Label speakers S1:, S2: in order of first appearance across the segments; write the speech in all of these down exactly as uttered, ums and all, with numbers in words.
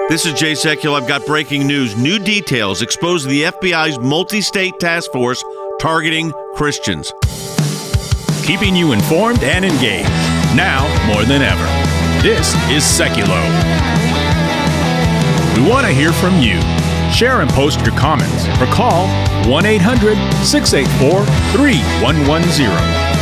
S1: This is Jay Sekulow. I've got breaking news. New details expose the F B I's multi-state task force targeting Christians.
S2: Keeping you informed and engaged, now more than ever. This is Sekulow. We want to hear from you. Share and post your comments or call one eight hundred six eight four three one one zero.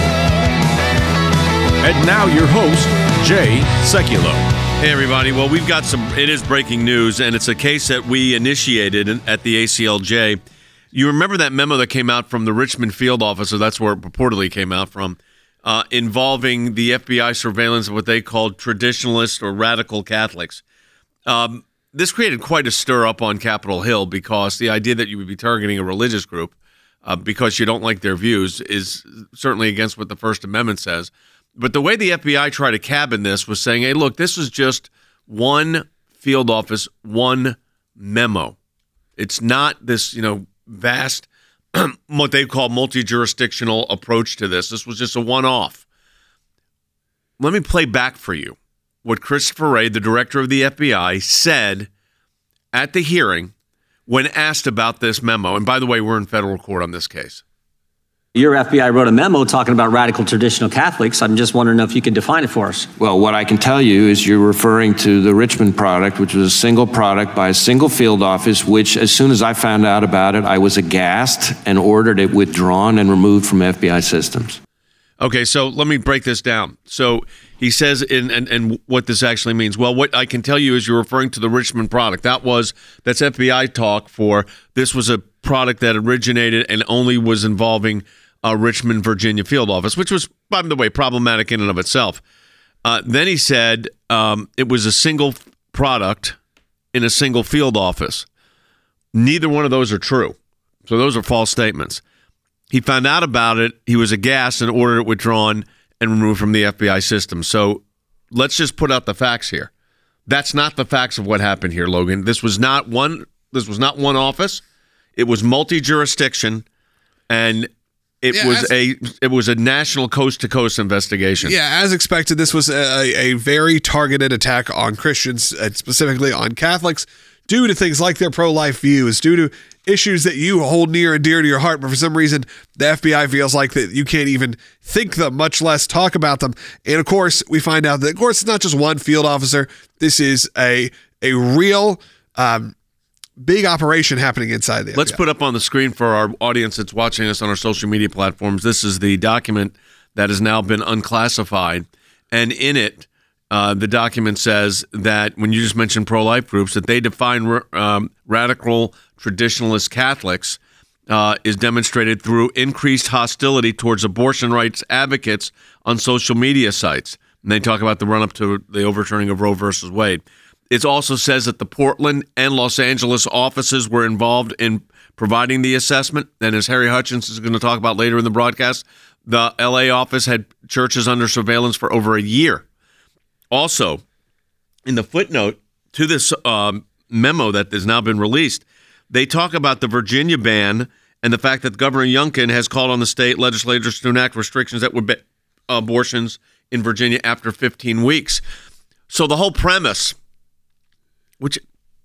S2: And now your host, Jay Sekulow.
S1: Hey, everybody. Well, we've got some, it is breaking news, and it's a case that we initiated at the A C L J. You remember that memo that came out from the Richmond field office, or that's where it purportedly came out from, uh, involving the F B I surveillance of what they called traditionalist or radical Catholics. Um, this created quite a stir up on Capitol Hill because the idea that you would be targeting a religious group uh, because you don't like their views is certainly against what the First Amendment says. But the way the F B I tried to cabin this was saying, hey, look, this is just one field office, one memo. It's not this, you know, vast, what they call multi-jurisdictional approach to this. This was just a one-off. Let me play back for you what Christopher Wray, the director of the F B I, said at the hearing when asked about this memo. And by the way, we're in federal court on this case.
S3: Your F B I wrote a memo talking about radical traditional Catholics. I'm just wondering if you could define it for us.
S4: Well, what I can tell you is you're referring to the Richmond product, which was a single product by a single field office, which as soon as I found out about it, I was aghast and ordered it withdrawn and removed from F B I systems.
S1: Okay, so let me break this down. So he says, in, and, and what this actually means. Well, what I can tell you is you're referring to the Richmond product. That was, that's F B I talk for, this was a product that originated and only was involving Uh, Richmond, Virginia field office, which was, by the way, problematic in and of itself. Uh, then he said um, it was a single product in a single field office. Neither one of those are true. So those are false statements. He found out about it. He was aghast and ordered it withdrawn and removed from the F B I system. So let's just put out the facts here. That's not the facts of what happened here, Logan. This was not one. This was not one office. It was multi-jurisdiction, and It yeah, was as, a it was a national coast-to-coast investigation.
S5: Yeah, as expected, this was a, a very targeted attack on Christians, and specifically on Catholics, due to things like their pro-life views, due to issues that you hold near and dear to your heart, but for some reason, the F B I feels like that you can't even think them, much less talk about them. And of course, we find out that, of course, it's not just one field officer. This is a a real um big operation happening inside the F B I.
S1: Let's put up on the screen for our audience that's watching us on our social media platforms. This is the document that has now been unclassified. And in it, uh, the document says that when you just mentioned pro-life groups, that they define um, radical traditionalist Catholics uh, is demonstrated through increased hostility towards abortion rights advocates on social media sites. And they talk about the run-up to the overturning of Roe versus Wade. It also says that the Portland and Los Angeles offices were involved in providing the assessment. And as Harry Hutchins is going to talk about later in the broadcast, the L A office had churches under surveillance for over a year. Also, in the footnote to this um, memo that has now been released, they talk about the Virginia ban and the fact that Governor Youngkin has called on the state legislatures to enact restrictions that would ban abortions in Virginia after fifteen weeks. So the whole premise, which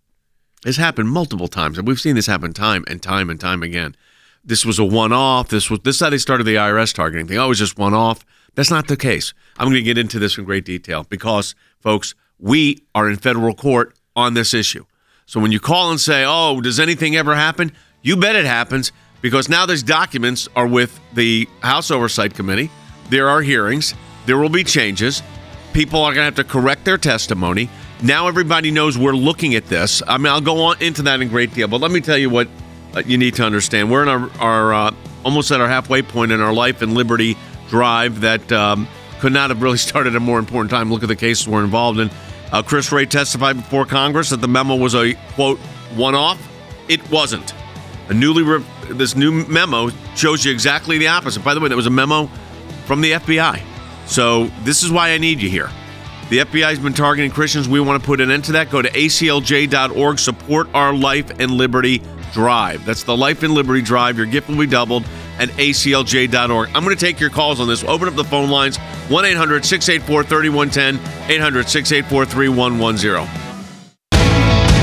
S1: has happened multiple times, and we've seen this happen time and time and time again. This was a one-off. This was this is how they started the I R S targeting thing. Oh, it was just one-off. That's not the case. I'm going to get into this in great detail because, folks, we are in federal court on this issue. So when you call and say, oh, does anything ever happen? You bet it happens because now these documents are with the House Oversight Committee. There are hearings. There will be changes. People are going to have to correct their testimony. Now everybody knows we're looking at this. I mean, I'll go on into that in great deal, but let me tell you what uh, you need to understand. We're in our, our uh, almost at our halfway point in our life and liberty drive that um, could not have really started at a more important time. Look at the cases we're involved in. Uh, Chris Wray testified before Congress that the memo was a, quote, one-off. It wasn't. A newly re- this new memo shows you exactly the opposite. By the way, that was a memo from the F B I. So this is why I need you here. The F B I has been targeting Christians. We want to put an end to that. Go to A C L J dot org. Support our Life and Liberty Drive. That's the Life and Liberty Drive. Your gift will be doubled at A C L J dot org. I'm going to take your calls on this. Open up the phone lines. one eight hundred six eight four three one one zero. eight hundred six eight four three one one zero.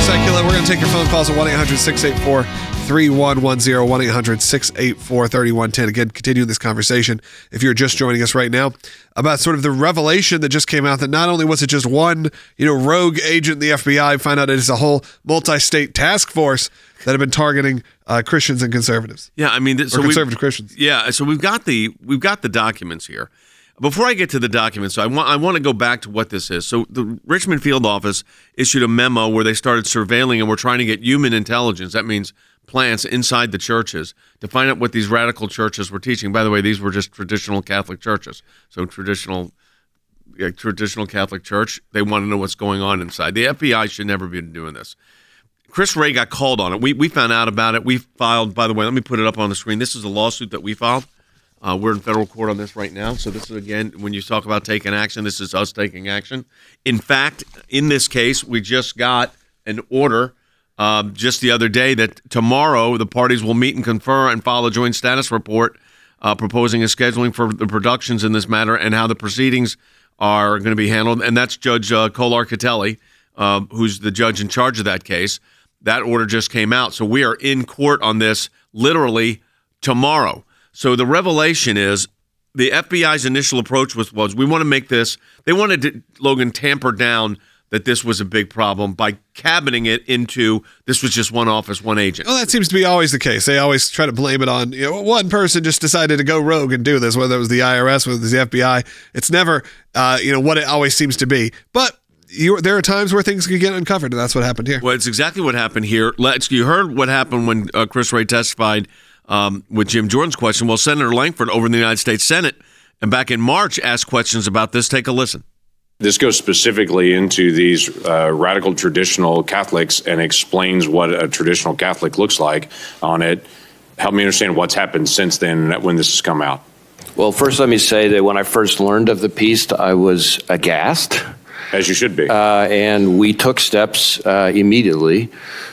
S5: Secular. We're going to take your phone calls at one eight hundred six eight four three one one zero, one eight hundred six eight four three one one zero. Again, continuing this conversation, if you're just joining us right now, about sort of the revelation that just came out that not only was it just one, you know, rogue agent in the F B I, find out it's a whole multi-state task force that have been targeting uh, Christians and conservatives.
S1: Yeah, I mean, th- so
S5: or conservative
S1: we've-
S5: Christians.
S1: Yeah, so we've got the we've got the documents here. Before I get to the documents, I want I want to go back to what this is. So the Richmond field office issued a memo where they started surveilling and were trying to get human intelligence. That means plants inside the churches to find out what these radical churches were teaching. By the way, these were just traditional Catholic churches. So traditional yeah, traditional Catholic church, they want to know what's going on inside. The F B I should never be doing this. Chris Wray got called on it. We we found out about it. We filed, by the way, let me put it up on the screen. This is a lawsuit that we filed. Uh, we're in federal court on this right now. So this is, again, when you talk about taking action, this is us taking action. In fact, in this case, we just got an order uh, just the other day that tomorrow the parties will meet and confer and file a joint status report uh, proposing a scheduling for the productions in this matter and how the proceedings are going to be handled. And that's Judge uh, Kolar-Catelli, uh, who's the judge in charge of that case. That order just came out. So we are in court on this literally tomorrow. So the revelation is the F B I's initial approach was, was we want to make this, they wanted to, Logan, tamper down that this was a big problem by cabining it into this was just one office, one agent.
S5: Well, that seems to be always the case. They always try to blame it on, you know, one person just decided to go rogue and do this, whether it was the I R S, whether it was the F B I. It's never, uh, you know, what it always seems to be. But you, there are times where things can get uncovered, and that's what happened here.
S1: Well, it's exactly what happened here. Let's, you heard what happened when uh, Chris Wray testified Um, with Jim Jordan's question. Well, Senator Langford over in the United States Senate and back in March asked questions about this. Take a listen.
S6: This goes specifically into these uh, radical traditional Catholics and explains what a traditional Catholic looks like on it. Help me understand what's happened since then when this has come out.
S4: Well, first let me say that when I first learned of the piece, I was aghast.
S6: As you should be.
S4: Uh, and we took steps uh, immediately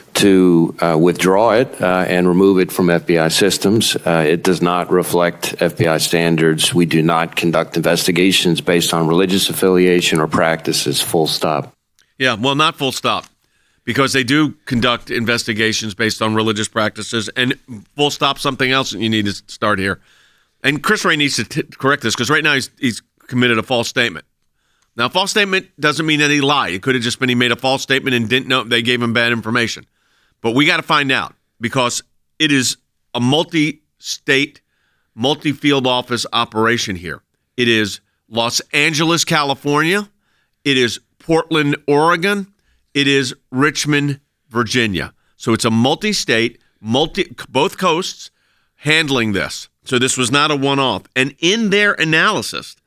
S4: to uh, withdraw it uh, and remove it from F B I systems. Uh, it does not reflect F B I standards. We do not conduct investigations based on religious affiliation or practices, full stop.
S1: Yeah, well, not full stop, because they do conduct investigations based on religious practices, and full stop something else that you need to start here. And Chris Wray needs to t- correct this, because right now he's, he's committed a false statement. Now, a false statement doesn't mean that he lied. It could have just been he made a false statement and didn't know they gave him bad information. But we got to find out, because it is a multi-state, multi-field office operation here. It is Los Angeles, California. It is Portland, Oregon. It is Richmond, Virginia. So it's a multi-state, multi both coasts handling this. So this was not a one-off. And in their analysis,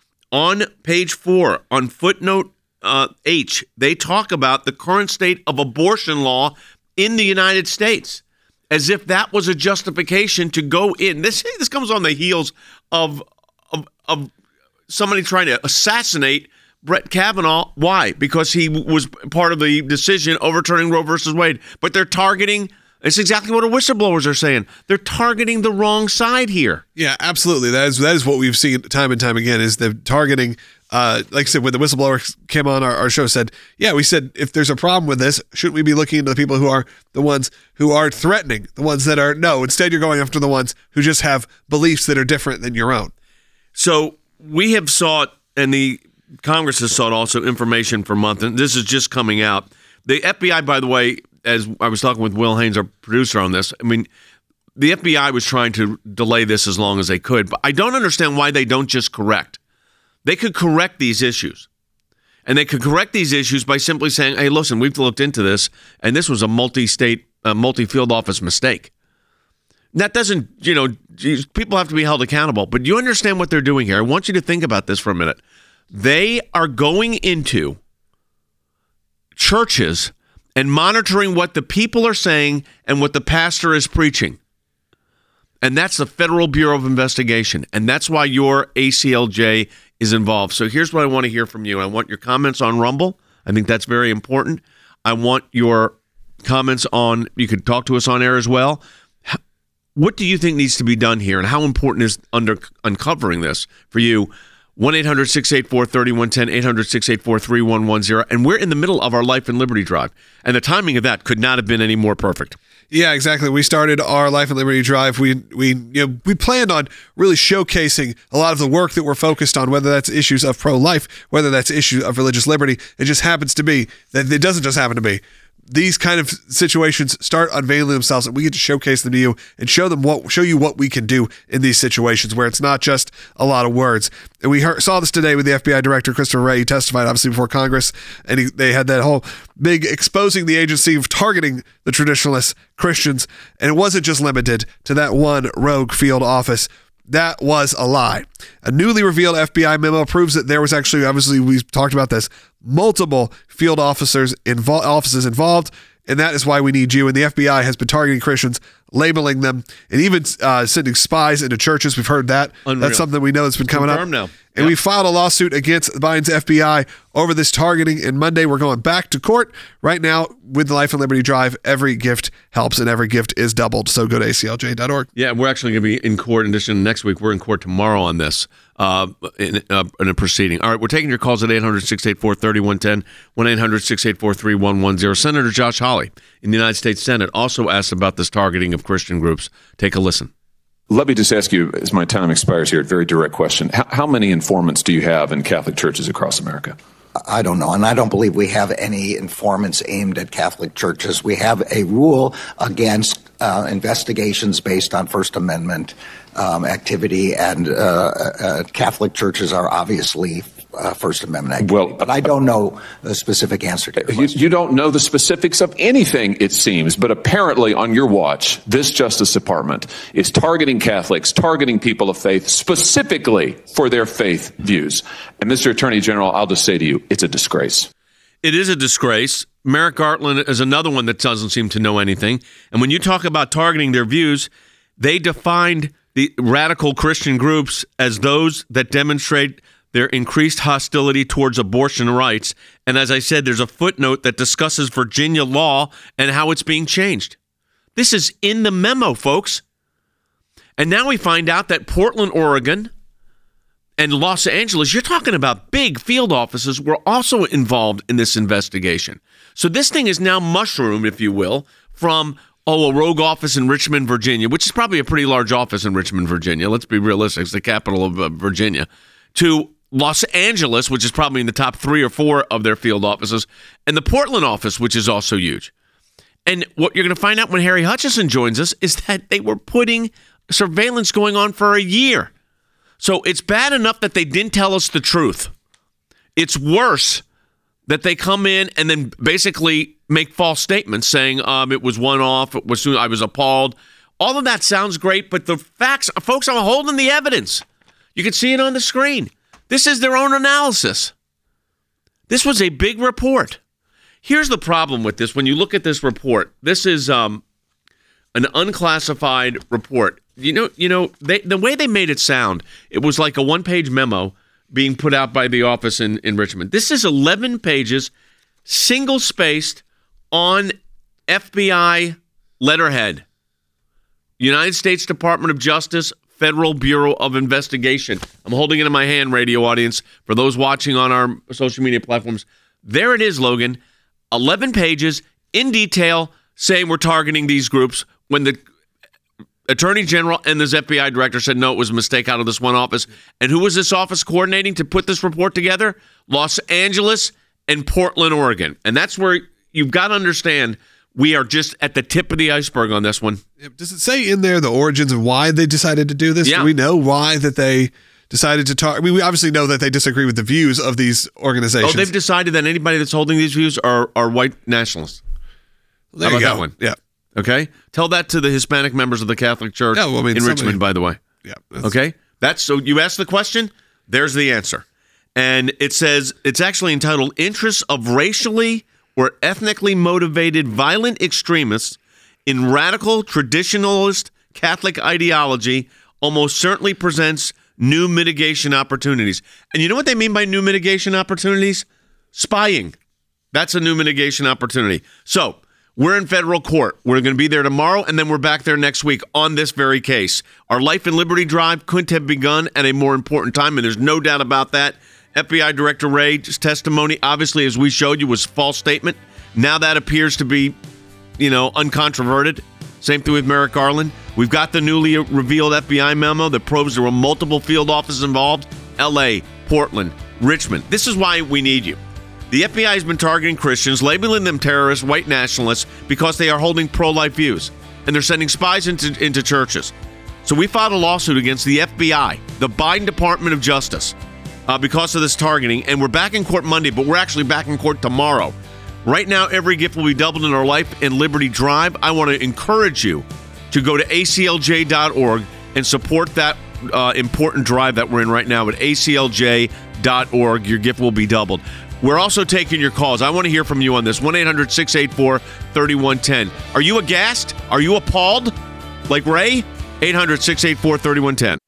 S1: on page four, on footnote uh, H, they talk about the current state of abortion law in the United States, as if that was a justification to go in. This this comes on the heels of of, of somebody trying to assassinate Brett Kavanaugh. Why? Because he was part of the decision overturning Roe versus Wade. But they're targeting. It's exactly what our whistleblowers are saying. They're targeting the wrong side here.
S5: Yeah, absolutely. That is that is what we've seen time and time again, is the targeting. Uh, like I said, when the whistleblower came on our, our show, said, yeah, we said, if there's a problem with this, shouldn't we be looking into the people who are the ones who are threatening, the ones that are, no, instead you're going after the ones who just have beliefs that are different than your own.
S1: So we have sought, and the Congress has sought also information for months, and this is just coming out. The F B I, by the way, as I was talking with Will Haynes, our producer on this, I mean, the F B I was trying to delay this as long as they could, but I don't understand why they don't just correct. They could correct these issues. And they could correct these issues by simply saying, hey, listen, we've looked into this, and this was a multi-state, uh, multi-field office mistake. That doesn't, you know, geez, people have to be held accountable. But you understand what they're doing here. I want you to think about this for a minute. They are going into churches and monitoring what the people are saying and what the pastor is preaching. And that's the Federal Bureau of Investigation. And that's why your A C L J is involved. So here's what I want to hear from you. I want your comments on Rumble. I think that's very important. I want your comments on, you could talk to us on air as well. What do you think needs to be done here, and how important is under uncovering this for you? one eight hundred six eight four three one one zero, eight hundred six eight four three one one zero. And we're in the middle of our Life and Liberty Drive. And the timing of that could not have been any more perfect.
S5: Yeah, exactly. We started our Life and Liberty Drive. We we you know we planned on really showcasing a lot of the work that we're focused on, whether that's issues of pro-life, whether that's issues of religious liberty. It just happens to be that it doesn't just happen to be. These kind of situations start unveiling themselves, and we get to showcase them to you and show them what show you what we can do in these situations where it's not just a lot of words. And we heard, saw this today with the F B I Director Christopher Wray. He testified obviously before Congress, and he, they had that whole big exposing the agency of targeting the traditionalist Christians, and it wasn't just limited to that one rogue field office. That was a lie. A newly revealed F B I memo proves that there was actually, obviously, we talked about this, multiple field officers invo- offices involved, and that is why we need you. And the F B I has been targeting Christians, labeling them, and even uh, sending spies into churches. We've heard that.
S1: Unreal.
S5: That's something we know that's been coming
S1: Confirmed
S5: up.
S1: now.
S5: And
S1: Yep.
S5: we filed a lawsuit against Biden's F B I over this targeting. And Monday, we're going back to court. Right now, with the Life and Liberty Drive, every gift helps and every gift is doubled. So go to A C L J dot org.
S1: Yeah, we're actually going to be in court. In addition, next week, we're in court tomorrow on this uh, in, uh, in a proceeding. All right, we're taking your calls at eight hundred six eight four three one one zero, one eight hundred six eight four three one one zero. Senator Josh Hawley in the United States Senate also asked about this targeting of Christian groups. Take a listen.
S7: Let me just ask you, as my time expires here, a very direct question. How, how many informants do you have in Catholic churches across America?
S8: I don't know, and I don't believe we have any informants aimed at Catholic churches. We have a rule against uh, investigations based on First Amendment um, activity, and uh, uh, Catholic churches are obviously uh, First Amendment activity.
S7: Well,
S8: but I don't know the specific answer to your
S7: you,
S8: question.
S7: you don't know the specifics of anything, it seems, but apparently on your watch, this Justice Department is targeting Catholics, targeting people of faith, specifically for their faith views. And Mister Attorney General, I'll just say to you, it's a disgrace.
S1: It is a disgrace. Merrick Garland is another one that doesn't seem to know anything. And when you talk about targeting their views, they defined the radical Christian groups as those that demonstrate their increased hostility towards abortion rights. And as I said, there's a footnote that discusses Virginia law and how it's being changed. This is in the memo, folks. And now we find out that Portland, Oregon, and Los Angeles, you're talking about big field offices, were also involved in this investigation. So this thing is now mushroomed, if you will, from, oh, a rogue office in Richmond, Virginia, which is probably a pretty large office in Richmond, Virginia. Let's be realistic. It's the capital of uh, Virginia. To Los Angeles, which is probably in the top three or four of their field offices, and the Portland office, which is also huge. And what you're going to find out when Harry Hutchison joins us is that they were putting surveillance going on for a year. So it's bad enough that they didn't tell us the truth. It's worse that they come in and then basically make false statements saying um, it was one-off, it was I was appalled. All of that sounds great, but the facts, folks, I'm holding the evidence. You can see it on the screen. This is their own analysis. This was a big report. Here's the problem with this. When you look at this report, this is um, an unclassified report. You know, you know, they, the way they made it sound, it was like a one-page memo being put out by the office in, in Richmond. This is eleven pages, single-spaced on F B I letterhead. United States Department of Justice, Federal Bureau of Investigation. I'm holding it in my hand, radio audience, for those watching on our social media platforms. There it is, Logan. eleven pages in detail saying we're targeting these groups when the Attorney General and the F B I director said, no, it was a mistake out of this one office. And who was this office coordinating to put this report together? Los Angeles and Portland, Oregon. And that's where you've got to understand we are just at the tip of the iceberg on this one.
S5: Does it say in there the origins of why they decided to do this?
S1: Yeah.
S5: Do we know why that they decided to talk? I mean, we obviously know that they disagree with the views of these organizations.
S1: Oh, they've decided that anybody that's holding these views are, are white nationalists.
S5: There
S1: How
S5: you
S1: about
S5: go.
S1: that one?
S5: Yeah.
S1: Okay? Tell that to the Hispanic members of the Catholic Church
S5: Yeah, well, I mean,
S1: in
S5: somebody-
S1: Richmond, by the way.
S5: Yeah. that's-
S1: Okay? That's so you asked the question, there's the answer. And it says it's actually entitled Interests of Racially or Ethnically Motivated Violent Extremists in Radical Traditionalist Catholic Ideology almost certainly presents new mitigation opportunities. And you know what they mean by new mitigation opportunities? Spying. That's a new mitigation opportunity. So We're in federal court. We're going to be there tomorrow, and then we're back there next week on this very case. Our Life and Liberty Drive couldn't have begun at a more important time, and there's no doubt about that. F B I Director Wray's testimony, obviously, as we showed you, was a false statement. Now that appears to be, you know, uncontroverted. Same thing with Merrick Garland. We've got the newly revealed F B I memo that proves there were multiple field offices involved. L A, Portland, Richmond. This is why we need you. The F B I has been targeting Christians, labeling them terrorists, white nationalists, because they are holding pro-life views. And they're sending spies into, into churches. So we filed a lawsuit against the F B I, the Biden Department of Justice, uh, because of this targeting. And we're back in court Monday, but we're actually back in court tomorrow. Right now, every gift will be doubled in our Life and Liberty Drive. I want to encourage you to go to A C L J dot org and support that uh, important drive that we're in right now at A C L J dot org. Your gift will be doubled. We're also taking your calls. I want to hear from you on this. one eight hundred six eight four three one one zero. Are you aghast? Are you appalled? Like Ray? eight hundred six eight four three one one zero.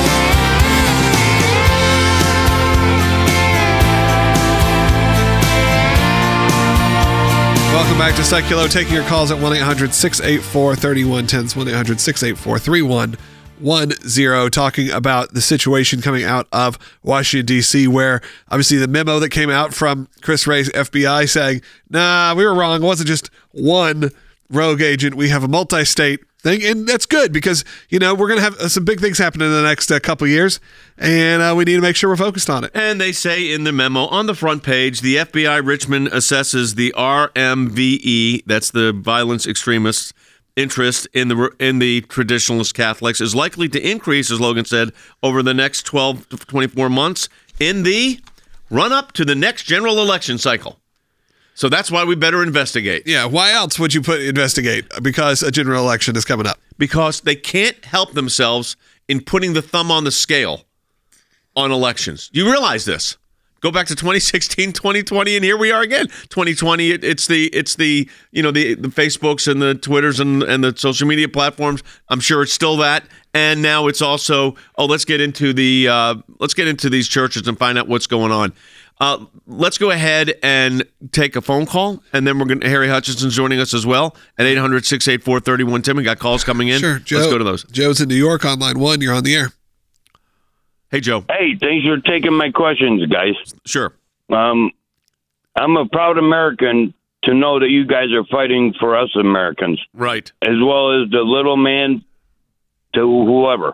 S5: Welcome back to Seculo. Taking your calls at one eight hundred six eight four three one one zero. It's one eight hundred six eight four three one one zero. Talking about the situation coming out of Washington, D C, where obviously the memo that came out from Chris Wray's F B I saying, nah, we were wrong. It wasn't just one rogue agent. We have a multi-state thing. And that's good because, you know, we're going to have uh, some big things happen in the next uh, couple years. And uh, we need to make sure we're focused on it.
S1: And they say in the memo on the front page, the F B I Richmond assesses the R M V E, that's the violence extremists, interest in the in the traditionalist Catholics is likely to increase, as Logan said, over the next twelve to twenty-four months in the run-up to the next general election cycle. So that's why we better investigate.
S5: Yeah, why else would you put investigate? Because a general election is coming up.
S1: Because they can't help themselves in putting the thumb on the scale on elections. You realize this. Go back to twenty sixteen, twenty twenty, and here we are again. twenty twenty, it, it's the it's the you know the, the Facebooks and the Twitters and, and the social media platforms. I'm sure it's still that, and now it's also oh let's get into the uh, let's get into these churches and find out what's going on. Uh, let's go ahead and take a phone call, and then we're going to Harry Hutchinson's joining us as well at eight hundred six eight four three one one zero. We got calls coming in.
S5: Sure, Joe,
S1: let's go to those.
S5: Joe's in New York on line one. You're on the air.
S1: Hey, Joe.
S9: Hey, thanks for taking my questions, guys.
S1: Sure.
S9: Um, I'm a proud American to know that you guys are fighting for us Americans.
S1: Right.
S9: As well as the little man to whoever.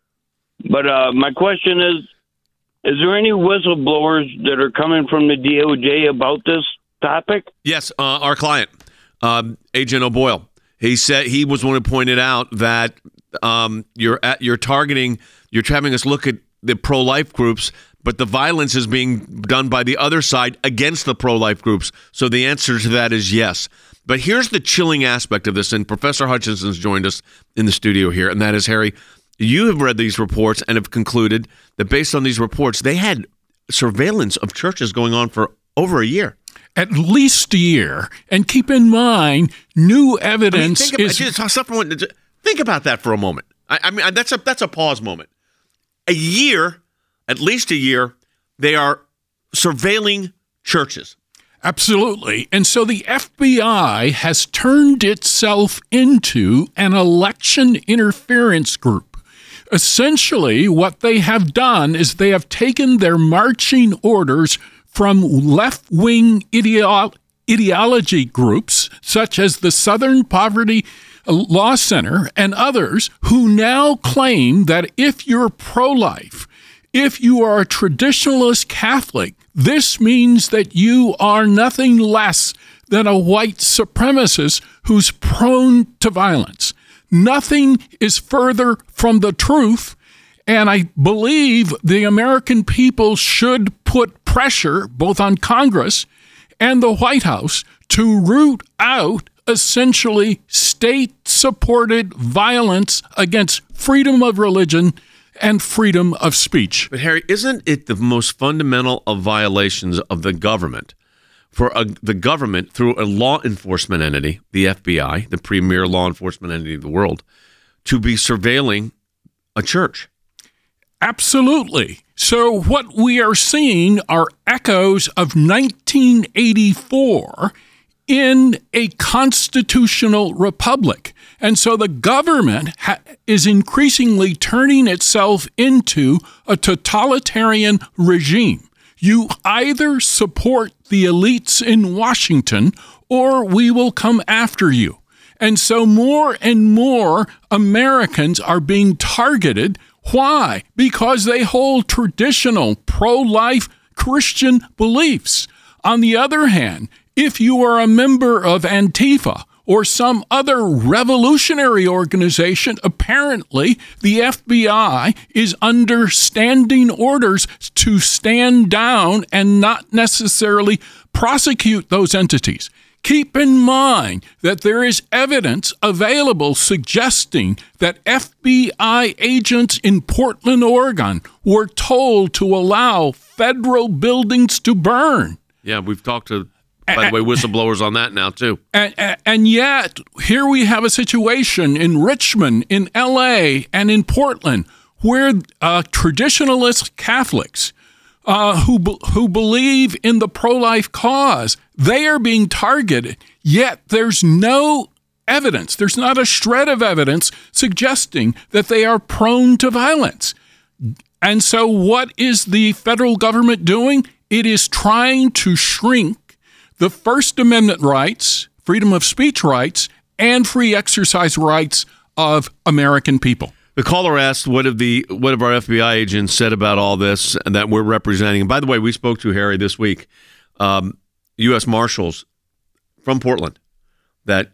S9: But uh, my question is, is there any whistleblowers that are coming from the D O J about this topic?
S1: Yes, uh, our client, um, Agent O'Boyle. He said he was one who pointed out that um, you're at, you're targeting, you're having us look at the pro-life groups, but the violence is being done by the other side against the pro-life groups. So the answer to that is yes. But here's the chilling aspect of this, and Professor Hutchinson's joined us in the studio here, and that is, Harry, you have read these reports and have concluded that based on these reports, they had surveillance of churches going on for over a year.
S10: At least a year. And keep in mind, new evidence
S1: I mean, think
S10: is...
S1: About, just, think about that for a moment. I, I mean, that's a that's a pause moment. A year, at least a year, they are surveilling churches.
S10: Absolutely. And so the F B I has turned itself into an election interference group. Essentially, what they have done is they have taken their marching orders from left-wing ideo- ideology groups, such as the Southern Poverty Law Center and others, who now claim that if you're pro-life, if you are a traditionalist Catholic, this means that you are nothing less than a white supremacist who's prone to violence. Nothing is further from the truth, and I believe the American people should put pressure both on Congress and the White House to root out essentially state-supported violence against freedom of religion and freedom of speech.
S1: But Harry, isn't it the most fundamental of violations of the government for a, the government through a law enforcement entity, the F B I, the premier law enforcement entity of the world, to be surveilling a church?
S10: Absolutely. So what we are seeing are echoes of nineteen eighty-four in a constitutional republic. And so the government ha- is increasingly turning itself into a totalitarian regime. You either support the elites in Washington or we will come after you. And so more and more Americans are being targeted. Why? Because they hold traditional pro-life Christian beliefs. On the other hand, if you are a member of Antifa or some other revolutionary organization, apparently the F B I is under standing orders to stand down and not necessarily prosecute those entities. Keep in mind that there is evidence available suggesting that F B I agents in Portland, Oregon were told to allow federal buildings to burn.
S1: Yeah, we've talked to, by the way, whistleblowers on that now, too.
S10: And, and yet, here we have a situation in Richmond, in L A, and in Portland where uh, traditionalist Catholics uh, who, who believe in the pro-life cause, they are being targeted, yet there's no evidence, there's not a shred of evidence suggesting that they are prone to violence. And so what is the federal government doing? It is trying to shrink the First Amendment rights, freedom of speech rights, and free exercise rights of American people.
S1: The caller asked what have the what have our F B I agents said about all this and that we're representing. And by the way, we spoke to Harry this week, um, U S Marshals from Portland that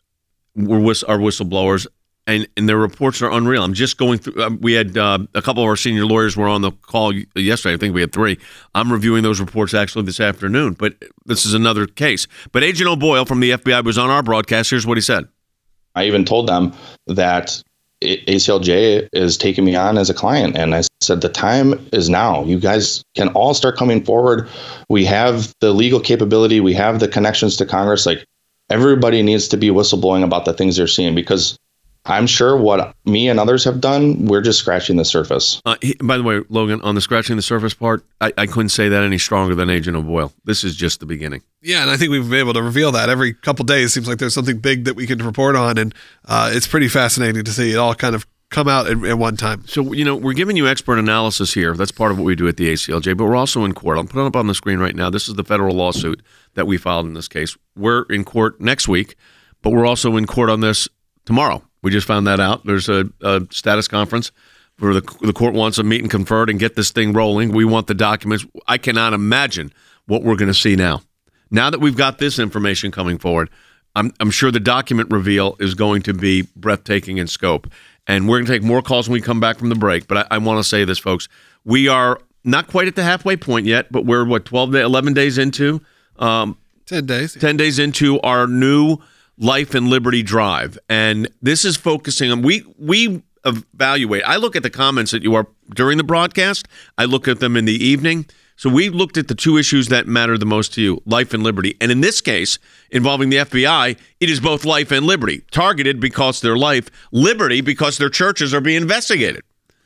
S1: were whist- are whistleblowers, and, and their reports are unreal. I'm just going through. Uh, we had uh, a couple of our senior lawyers were on the call yesterday. I think we had three. I'm reviewing those reports actually this afternoon, but this is another case. But Agent O'Boyle from the F B I was on our broadcast. Here's what he said.
S11: I even told them that A C L J is taking me on as a client. And I said, the time is now. You guys can all start coming forward. We have the legal capability. We have the connections to Congress. Like, everybody needs to be whistleblowing about the things they're seeing, because I'm sure what me and others have done, we're just scratching the surface.
S1: Uh, he, by the way, Logan, on the scratching the surface part, I, I couldn't say that any stronger than Agent O'Boyle. This is just the beginning.
S5: Yeah, and I think we've been able to reveal that every couple days. Seems like there's something big that we can report on, and uh, it's pretty fascinating to see it all kind of come out at, at one time.
S1: So, you know, we're giving you expert analysis here. That's part of what we do at the A C L J, but we're also in court. I'll put it up on the screen right now. This is the federal lawsuit that we filed in this case. We're in court next week, but we're also in court on this tomorrow. We just found that out. There's a, a status conference where the, the court wants to meet and confer and get this thing rolling. We want the documents. I cannot imagine what we're going to see now. Now that we've got this information coming forward, I'm, I'm sure the document reveal is going to be breathtaking in scope. And we're going to take more calls when we come back from the break. But I, I want to say this, folks. We are not quite at the halfway point yet, but we're, what, twelve, eleven days into? Um,
S5: ten days.
S1: ten days into our new Life and Liberty Drive. And this is focusing on, we we evaluate. I look at the comments that you are during the broadcast. I look at them in the evening. So we looked at the two issues that matter the most to you, life and liberty. And in this case, involving the F B I, it is both life and liberty. Targeted because their life, liberty because their churches are being investigated.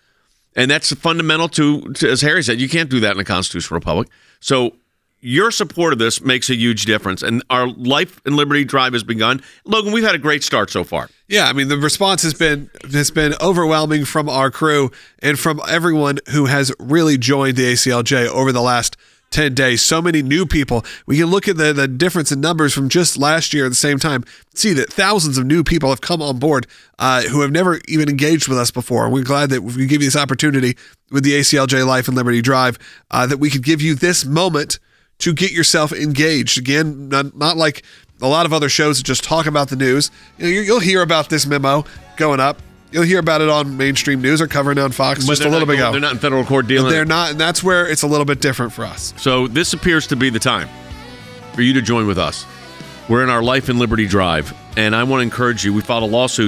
S1: And that's fundamental to, to, as Harry said, you can't do that in a constitutional republic. So your support of this makes a huge difference, and our Life and Liberty Drive has begun. Logan, we've had a great start so far.
S5: Yeah, I mean, the response has been has been overwhelming from our crew and from everyone who has really joined the A C L J over the last ten days. So many new people. We can look at the, the difference in numbers from just last year at the same time, see that thousands of new people have come on board uh, who have never even engaged with us before. We're glad that we give you this opportunity with the A C L J Life and Liberty Drive, uh, that we could give you this moment to get yourself engaged. Again, not, not like a lot of other shows that just talk about the news. You know, you'll hear about this memo going up. You'll hear about it on mainstream news or covering on Fox but just a little bit ago.
S1: They're not in federal court dealing.
S5: But they're not, and that's where it's a little bit different for us.
S1: So this appears to be the time for you to join with us. We're in our Life and Liberty Drive, and I want to encourage you. We filed a lawsuit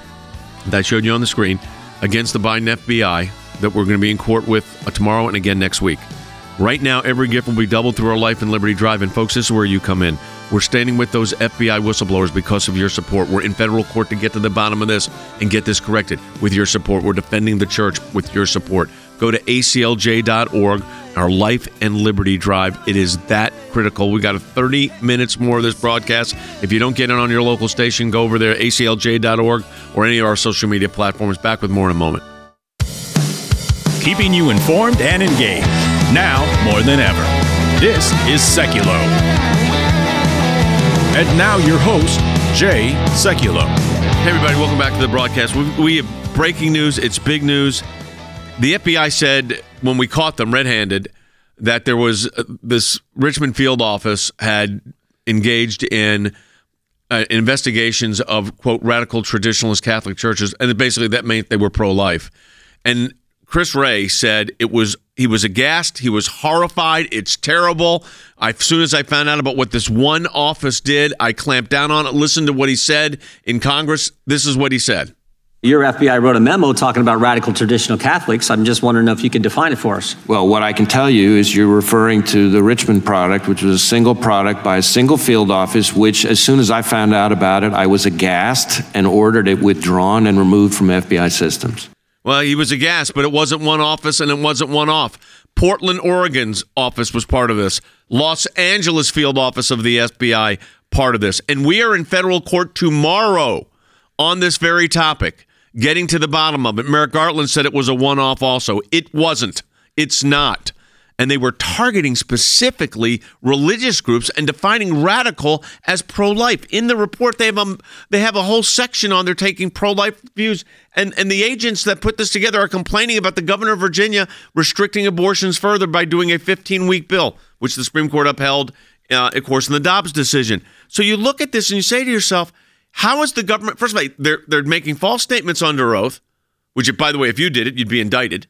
S1: that I showed you on the screen against the Biden F B I that we're going to be in court with uh, tomorrow and again next week. Right now, every gift will be doubled through our Life and Liberty Drive. And folks, this is where you come in. We're standing with those F B I whistleblowers because of your support. We're in federal court to get to the bottom of this and get this corrected with your support. We're defending the church with your support. Go to A C L J dot org, our Life and Liberty Drive. It is that critical. We got thirty minutes more of this broadcast. If you don't get it on your local station, go over there, A C L J dot org or any of our social media platforms. Back with more in a moment.
S2: Keeping you informed and engaged. Now more than ever. This is Seculo. And now your host, Jay Sekulow.
S1: Hey everybody, welcome back to the broadcast. We, we have breaking news. It's big news. The F B I said when we caught them red-handed that there was uh, this Richmond field office had engaged in uh, investigations of, quote, radical traditionalist Catholic churches, and basically that meant they were pro-life. And Chris Wray said it was he was aghast, he was horrified, it's terrible. I, as soon as I found out about what this one office did, I clamped down on it, listened to what he said in Congress. This is what he said.
S3: Your F B I wrote a memo talking about radical traditional Catholics. I'm just wondering if you could define it for us.
S4: Well, what I can tell you is you're referring to the Richmond product, which was a single product by a single field office, which as soon as I found out about it, I was aghast and ordered it withdrawn and removed from F B I systems.
S1: Well, he was aghast, but it wasn't one office and it wasn't one off. Portland, Oregon's office was part of this. Los Angeles field office of the F B I, part of this. And we are in federal court tomorrow on this very topic, getting to the bottom of it. Merrick Garland said it was a one-off also. It wasn't. It's not. And they were targeting specifically religious groups and defining radical as pro-life. In the report, they have a, they have a whole section on there taking pro-life views. And, and the agents that put this together are complaining about the governor of Virginia restricting abortions further by doing a fifteen-week bill, which the Supreme Court upheld, uh, of course, in the Dobbs decision. So you look at this and you say to yourself, how is the government, first of all, they're, they're making false statements under oath, which, by the way, if you did it, you'd be indicted.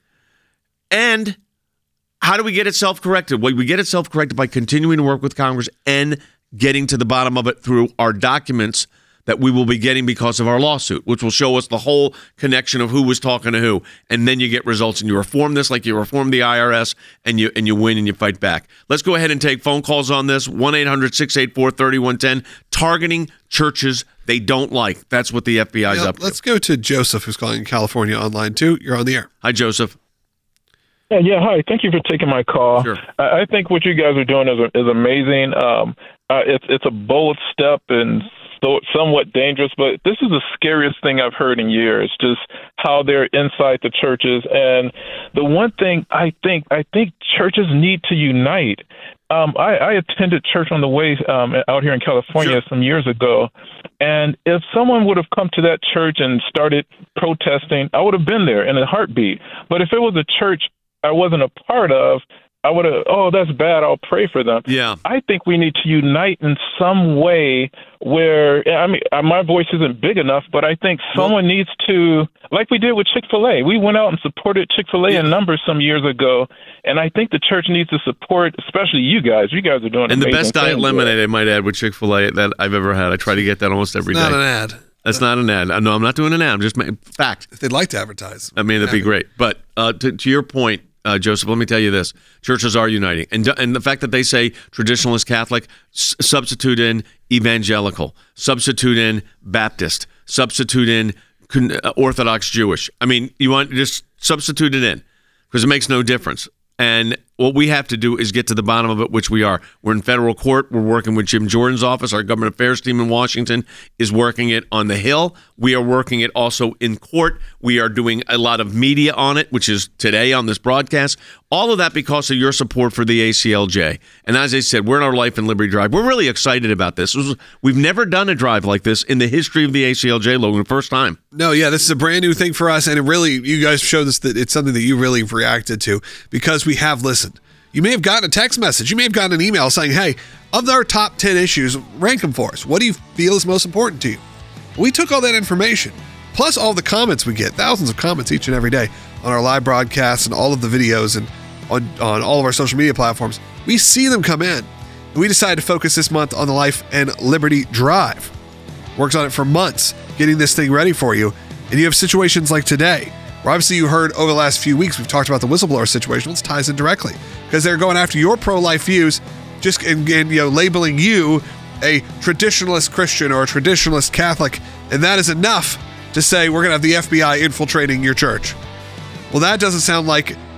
S1: And how do we get it self-corrected? Well, we get it self-corrected by continuing to work with Congress and getting to the bottom of it through our documents that we will be getting because of our lawsuit, which will show us the whole connection of who was talking to who. And then you get results and you reform this like you reformed the I R S and you and you win and you fight back. Let's go ahead and take phone calls on this. one eight hundred six eight four three one one zero. Targeting churches they don't like. That's what the F B I is
S5: yeah,
S1: up to.
S5: Let's go to Joseph, who's calling in California online too. You're on the air.
S1: Hi, Joseph.
S12: Yeah, yeah, hi. Thank you for taking my call.
S1: Sure.
S12: I, I think what you guys are doing is is amazing. Um, uh, it's it's a bold step and so somewhat dangerous, but this is the scariest thing I've heard in years. Just how they're inside the churches, and the one thing I think I think churches need to unite. Um, I, I attended church on the way um, out here in California sure. some years ago, and if someone would have come to that church and started protesting, I would have been there in a heartbeat. But if it was a church I wasn't a part of, I would have, oh, that's bad, I'll pray for them.
S1: Yeah.
S12: I think we need to unite in some way where, I mean, my voice isn't big enough, but I think someone well, needs to, like we did with Chick-fil-A. We went out and supported Chick-fil-A yeah. in numbers some years ago, and I think the church needs to support, especially you guys. You guys are doing
S1: and
S12: amazing
S1: the best diet
S12: things,
S1: lemonade
S12: right?
S1: I might add with Chick-fil-A that I've ever had. I try to get that almost every
S5: it's
S1: day.
S5: not an ad.
S1: That's not an ad. No, I'm not doing an ad. I'm just making fact.
S5: If they'd like to advertise.
S1: I mean, that'd be great. But uh, to, to your point, Uh, Joseph, let me tell you this. Churches are uniting. And and the fact that they say traditionalist Catholic, s- substitute in evangelical, substitute in Baptist, substitute in con- uh, Orthodox Jewish. I mean, you want to just substitute it in because it makes no difference. And what we have to do is get to the bottom of it, which we are. We're in federal court. We're working with Jim Jordan's office. Our government affairs team in Washington is working it on the Hill. We are working it also in court. We are doing a lot of media on it, which is today on this broadcast. All of that because of your support for the A C L J. And as I said, we're in our Life and Liberty Drive. We're really excited about this. this was, we've never done a drive like this in the history of the A C L J, Logan. First time.
S5: No, yeah, this is a brand new thing for us. And it really, you guys showed us that it's something that you really reacted to because we have listened. You may have gotten a text message. You may have gotten an email saying, hey, of our top ten issues, rank them for us. What do you feel is most important to you? We took all that information, plus all the comments we get, thousands of comments each and every day on our live broadcasts and all of the videos and on, on all of our social media platforms. We see them come in. And we decided to focus this month on the Life and Liberty Drive. Works on it for months, getting this thing ready for you. And you have situations like today, where obviously you heard over the last few weeks, we've talked about the whistleblower situation, which ties in directly. Because they're going after your pro-life views, just and, and you know, labeling you a traditionalist Christian or a traditionalist Catholic, and that is enough to say we're going to have the F B I infiltrating your church. Well, that doesn't sound like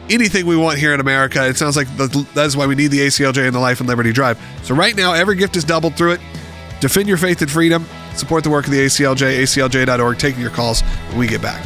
S5: anything we want here in America. It sounds like the, that's why we need the A C L J and the Life and Liberty Drive. So right now, every gift is doubled through it. Defend your faith and freedom. Support the work of the A C L J, A C L J dot org. Taking your calls when we get back.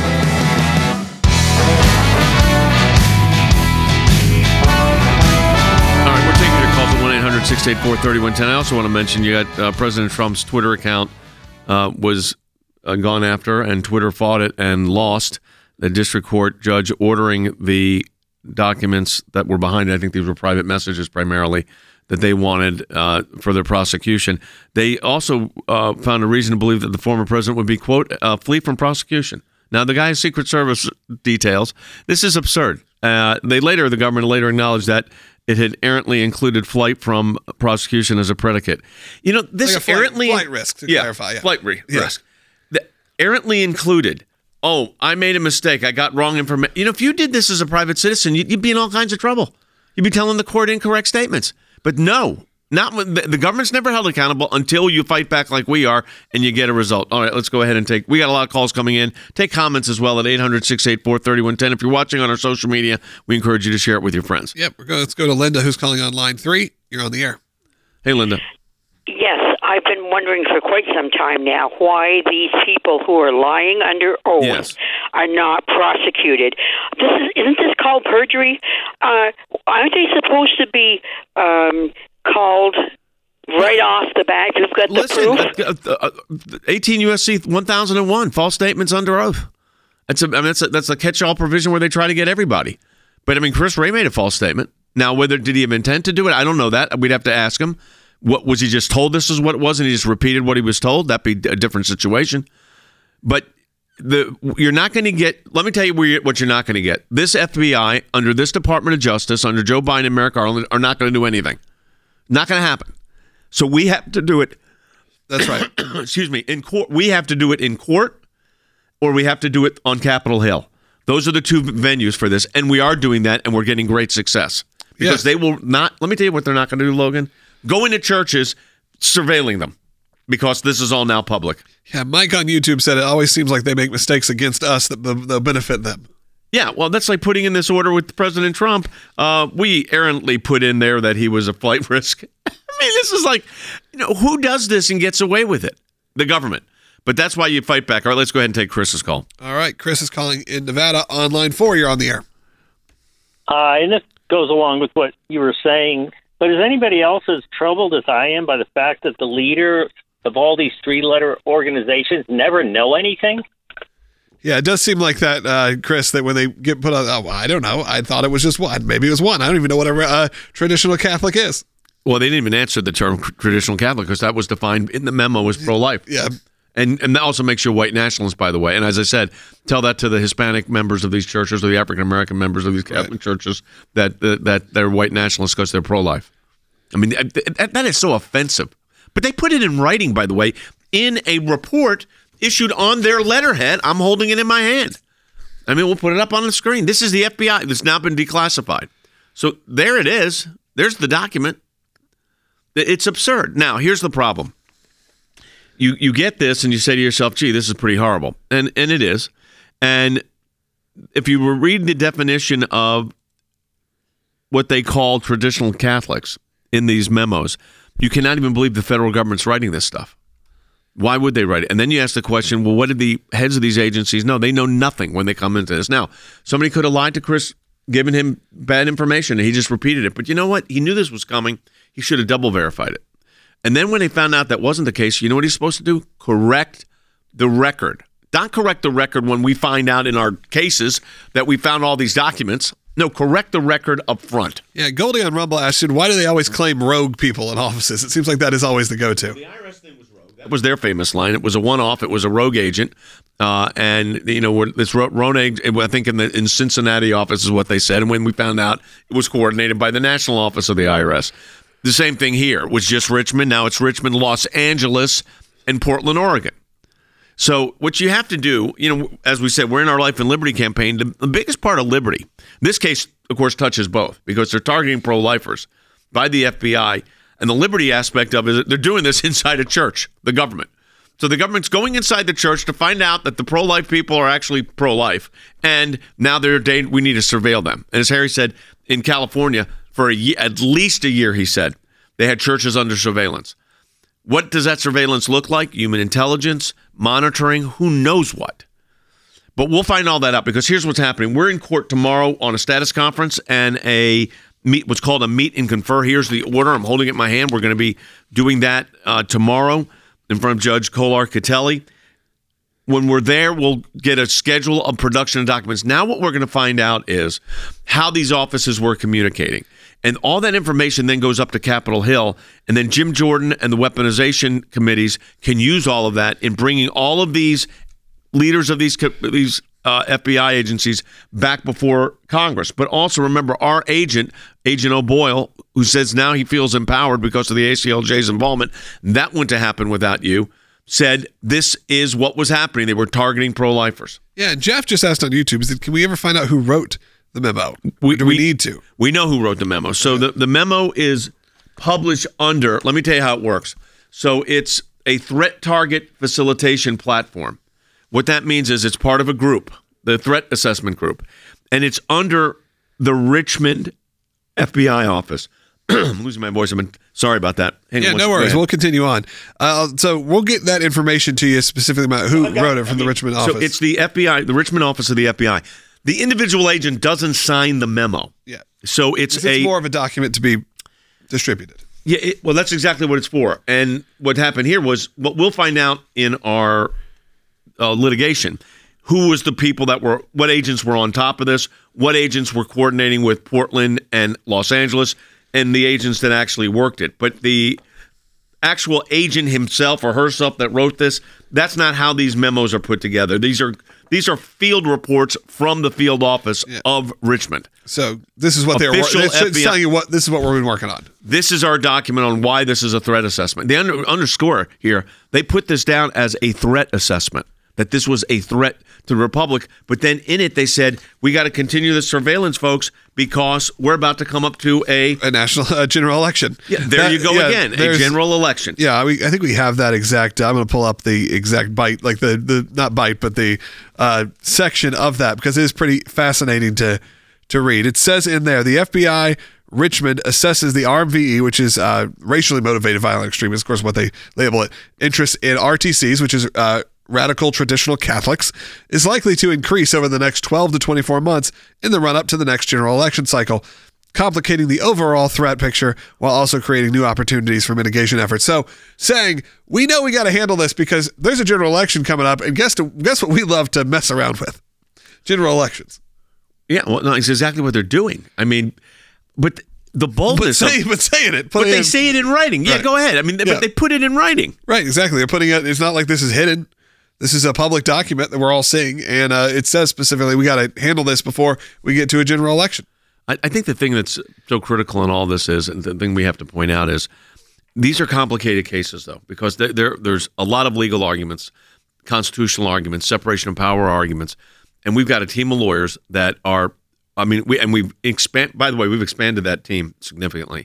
S1: All right, we're taking your calls at one eight hundred six eight four three one one zero. I also want to mention you got uh, President Trump's Twitter account uh, was uh, gone after, and Twitter fought it and lost. The district court judge ordering the documents that were behind it, I think these were private messages primarily, that they wanted uh, for their prosecution. They also uh, found a reason to believe that the former president would be, quote, uh, flee from prosecution. Now, the guy's Secret Service details, this is absurd. Uh, they later, the government later acknowledged that it had errantly included flight from prosecution as a predicate. You know, this
S5: like a flight,
S1: errantly...
S5: Flight risk, to
S1: yeah,
S5: clarify. Yeah.
S1: Flight re-
S5: yeah.
S1: risk. The errantly included... Oh, I made a mistake. I got wrong information. You know, if you did this as a private citizen, you'd, you'd be in all kinds of trouble. You'd be telling the court incorrect statements. But no, not when, the, the government's never held accountable until you fight back like we are and you get a result. All right, let's go ahead and take, we got a lot of calls coming in. Take comments as well at eight hundred six eight four three one one zero. If you're watching on our social media, we encourage you to share it with your friends.
S5: Yep, we're going, let's go to Linda, who's calling on line three. You're on the air.
S1: Hey, Linda.
S13: Yes, I've been wondering for quite some time now why these people who are lying under oath
S1: yes.
S13: are not prosecuted. This is, isn't this called perjury? Uh, aren't they supposed to be um, called right off the bat? You've got the
S1: Listen,
S13: proof.
S1: uh, uh, eighteen U S C one thousand one, false statements under oath. That's a, I mean, that's a, that's a catch-all provision where they try to get everybody. But I mean, Chris Wray made a false statement. Now, whether did he have intent to do it? I don't know that. We'd have to ask him. What was he just told this is what it was and he just repeated what he was told? That'd be a different situation. But the you're not going to get, let me tell you where you're, what you're not going to get. This F B I, under this Department of Justice, under Joe Biden and Merrick Garland, are not going to do anything. Not going to happen. So we have to do it.
S5: That's right.
S1: Excuse me. In court, we have to do it in court or we have to do it on Capitol Hill. Those are the two venues for this. And we are doing that and we're getting great success. Because yes. they will not, let me tell you what they're not going to do, Logan. Go into churches, surveilling them, because this is all now public.
S5: Yeah, Mike on YouTube said it always seems like they make mistakes against us that will benefit them.
S1: Yeah, well, that's like putting in this order with President Trump. Uh, we errantly put in there that he was a flight risk. I mean, this is like, you know, who does this and gets away with it? The government. But that's why you fight back. All right, let's go ahead and take Chris's call.
S5: All right, Chris is calling in Nevada on line four. You're on the air.
S14: Uh, and this goes along with what you were saying. But is anybody else as troubled as I am by the fact that the leader of all these three-letter organizations never know anything?
S5: Yeah, it does seem like that, uh, Chris, that when they get put on, oh, I don't know. I thought it was just one. Maybe it was one. I don't even know what a uh, traditional Catholic is.
S1: Well, they didn't even answer the term traditional Catholic because that was defined in the memo as pro-life.
S5: Yeah.
S1: And and that also makes you a white nationalist, by the way. And as I said, tell that to the Hispanic members of these churches or the African-American members of these Catholic right. churches that, that that they're white nationalists because they're pro-life. I mean, that, that is so offensive. But they put it in writing, by the way, in a report issued on their letterhead. I'm holding it in my hand. I mean, we'll put it up on the screen. This is the F B I that's now been declassified. So there it is. There's the document. It's absurd. Now, here's the problem. You you get this and you say to yourself, gee, this is pretty horrible. And and it is. And if you were reading the definition of what they call traditional Catholics in these memos, you cannot even believe the federal government's writing this stuff. Why would they write it? And then you ask the question, well, what did the heads of these agencies know? They know nothing when they come into this. Now, somebody could have lied to Chris, given him bad information, and he just repeated it. But you know what? He knew this was coming. He should have double verified it. And then when they found out that wasn't the case, you know what he's supposed to do? Correct the record. Not correct the record when we find out in our cases that we found all these documents. No, correct the record up front.
S5: Yeah, Goldie on Rumble asked, why do they always claim rogue people in offices? It seems like that is always the go-to.
S1: The I R S thing was rogue. That was their famous line. It was a one-off. It was a rogue agent. Uh, and, you know, this Roane, I think in the in Cincinnati office is what they said. And when we found out, it was coordinated by the national office of the I R S. The same thing here. It was just Richmond. Now it's Richmond, Los Angeles, and Portland, Oregon. So what you have to do, you know, as we said, we're in our Life and Liberty campaign. The, the biggest part of liberty, this case, of course, touches both because they're targeting pro-lifers by the F B I. And the liberty aspect of it is they're doing this inside a church, the government. So the government's going inside the church to find out that the pro-life people are actually pro-life, and now they're we need to surveil them. And as Harry said, in California, for a year, at least a year, he said, they had churches under surveillance. What does that surveillance look like? Human intelligence, monitoring, who knows what? But we'll find all that out, because here's what's happening. We're in court tomorrow on a status conference and a meet, what's called a meet and confer. Here's the order. I'm holding it in my hand. We're going to be doing that uh, tomorrow in front of Judge Kolar Catelli. When we're there, we'll get a schedule of production of documents. Now what we're going to find out is how these offices were communicating. And all that information then goes up to Capitol Hill, and then Jim Jordan and the weaponization committees can use all of that in bringing all of these leaders of these these uh, F B I agencies back before Congress. But also remember, our agent, Agent O'Boyle, who says now he feels empowered because of the A C L J's involvement, that wouldn't have happened without you, said this is what was happening. They were targeting pro-lifers.
S5: Yeah, Jeff just asked on YouTube, he said, can we ever find out who wrote the memo?
S1: We,
S5: Do we, we need to?
S1: We know who wrote the memo. So the, the memo is published under, let me tell you how it works. So it's a threat target facilitation platform. What that means is it's part of a group, the threat assessment group, and it's under the Richmond F B I office. I'm losing my voice. I'm sorry about that. Hang
S5: yeah,
S1: on
S5: no worries. We'll continue on. Uh, so we'll get that information to you specifically about who wrote it from I mean, the Richmond office.
S1: So it's the F B I, the Richmond office of the F B I. The individual agent doesn't sign the memo.
S5: Yeah.
S1: So it's,
S5: it's
S1: a
S5: more of a document to be distributed.
S1: Yeah. It, well, that's exactly what it's for. And what happened here was what we'll find out in our uh, litigation. Who was the people that were, what agents were on top of this, what agents were coordinating with Portland and Los Angeles, and the agents that actually worked it. But the actual agent himself or herself that wrote this, that's not how these memos are put together. These are these are field reports from the field office yeah. of Richmond.
S5: So this is what they're working on. It's telling you what this is what we've been working on.
S1: This is our document on why this is a threat assessment. They under, underscore here, they put this down as a threat assessment, that this was a threat to the Republic. But then in it, they said, we got to continue the surveillance, folks, because we're about to come up to a...
S5: A national uh, general election.
S1: Yeah, there that, you go yeah, again, a general election.
S5: Yeah, we, I think we have that exact... I'm going to pull up the exact bite, like the, the not bite, but the uh, section of that, because it is pretty fascinating to, to read. It says in there, the F B I... Richmond assesses the R M V E, which is uh, racially motivated violent extremists, of course, what they label it, interest in R T Cs, which is uh, radical traditional Catholics, is likely to increase over the next twelve to twenty-four months in the run-up to the next general election cycle, complicating the overall threat picture while also creating new opportunities for mitigation efforts. So saying, we know we got to handle this because there's a general election coming up, and guess, to, guess what we love to mess around with? General elections.
S1: Yeah, well, no, it's exactly what they're doing. I mean... But the boldness,
S5: but, say, of, but saying it,
S1: but they in, say it in writing. Yeah, right. Go ahead. I mean, yeah. But they put it in writing.
S5: Right, exactly. They're putting it. It's not like this is hidden. This is a public document that we're all seeing, and uh, it says specifically we got to handle this before we get to a general election.
S1: I, I think the thing that's so critical in all this is, and the thing we have to point out is, these are complicated cases, though, because there, there there's a lot of legal arguments, constitutional arguments, separation of power arguments, and we've got a team of lawyers that are. I mean, we and we've expand. By the way, we've expanded that team significantly.